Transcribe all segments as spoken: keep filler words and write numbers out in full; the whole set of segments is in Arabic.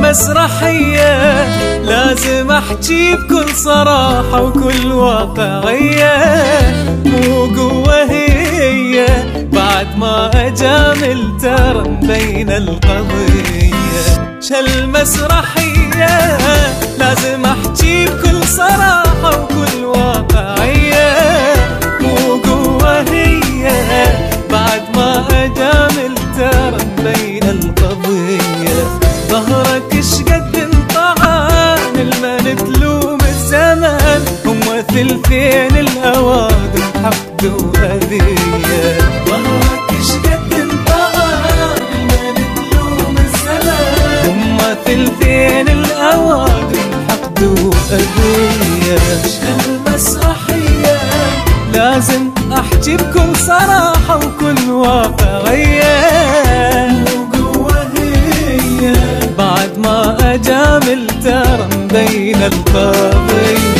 هالمسرحية لازم احكي بكل صراحة وكل واقعية، مو قوة هي بعد ما اجامل ترى بين القضية. هالمسرحية لازم احكي بكل صراحة وكل واقعية، مو قوة هي بعد ما اجامل ترى بين القضية. ظهرك شقد انطعن المن تلوم الزمن، هم ثلثين الاوادم حقد واذية. ظهرك شقد انطعن المن تلوم الزمن، هم ثلثين الاوادم حقد واذية. هالمسرحية لازم احكي بكل صراحة وكل واقعية، بعد ما اجامل ترى بين القضية.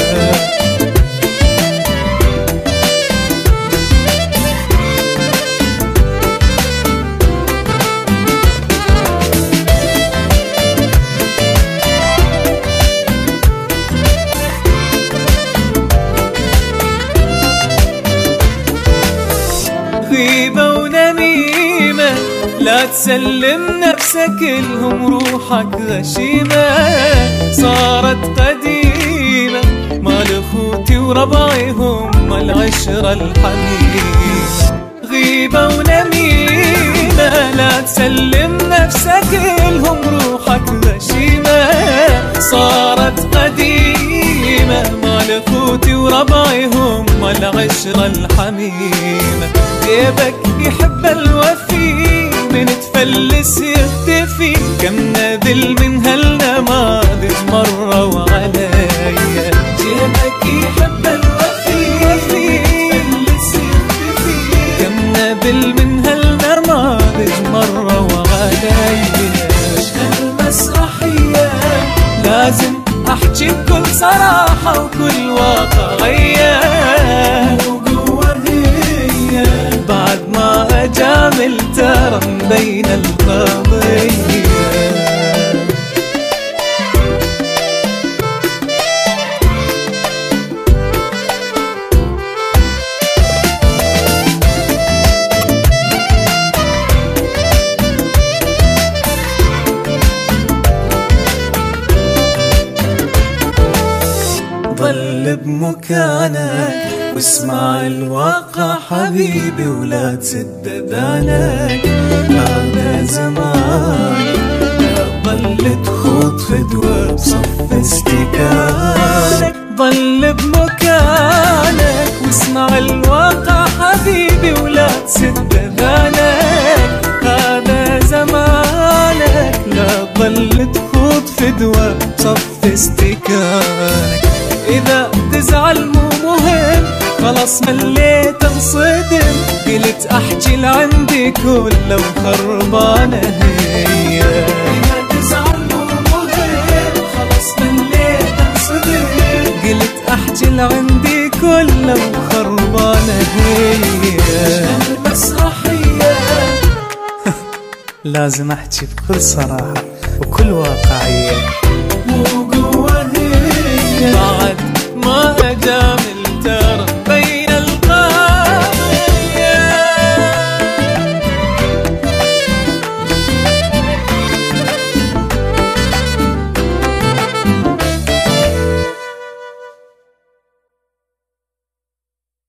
غيبة ونميمة لا تسلم نفسك لهم، روحك غشيمة صارت قديمة، مال اخوتي وربعهم العشرة الحميمة. غيبة ونميمة لا تسلم نفسك لهم، روحك غشيمة صارت قديمة، مال اخوتي وربعهم العشرة الحميمة. جيبك يحب الوفي من تفلس يختفي، كم نذل من هالنماذج مروا عليا. جيبك يحب الوفي تفلس يختفي، كم نذل من هالنماذج مروا عليا. هالمسرحية لازم احكي بكل صراحة وكل واقعية، بعد ما اجامل ترى بين القضية. ظل بمكانك واسمع الواقع حبيبي ولا تسد اذانك، هذا زمان لا ظل تخوض فدوى بصف استكانك. ظل بمكانك واسمع الواقع حبيبي ولا تسد اذانك، هذا زمانك لا ظل تخوض فدوى بصف استكانك. إذا تزعل مو مهم خلاص مليت انصدم، قلت احكي لعندي كله وخربانة هي. إذا تزعل مو مهم خلاص مليت انصدم، قلت احكي لعندي كله وخربانة هي. المسرحية لازم احكي بكل صراحة وكل واقعية، مو قوة هي بعد ما اجا